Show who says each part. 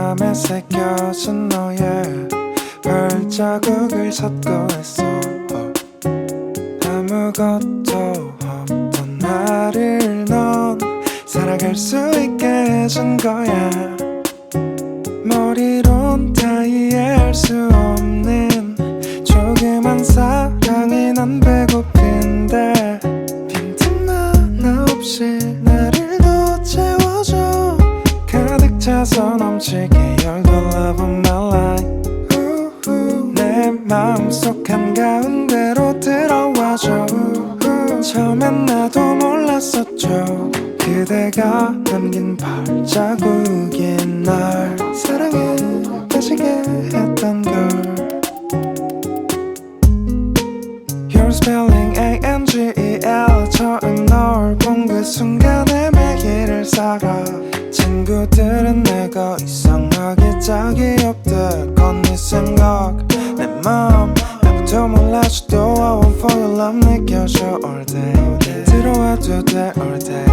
Speaker 1: 맘에 새겨진 너의 발자국을 찾고 있어. 아무것도 없던 나를 넌 살아갈 수 있게 해준 거야. 머리론 다 이해할 수 없는 조그만 사랑이 난 배고픈데 빈틈 하나 없이 나를 더 채워줘. 가득 차서 넘치게 You're the love of my life. 내 마음속 한가운데로 들어와줘. 처음엔 나도 몰랐었죠. 그대가 남긴 발자국이 날 사랑에 빠지게 했던 걸. Your spelling A-N-G-E-L. 처음 널 본 그 순간에 매일을 살아. 친구들은 내가 이상하게 짝이 없대. 건 네 생각 내 맘 아무도 몰라줘도 I want for your love 느껴져 all day. 들어와도 돼 all day.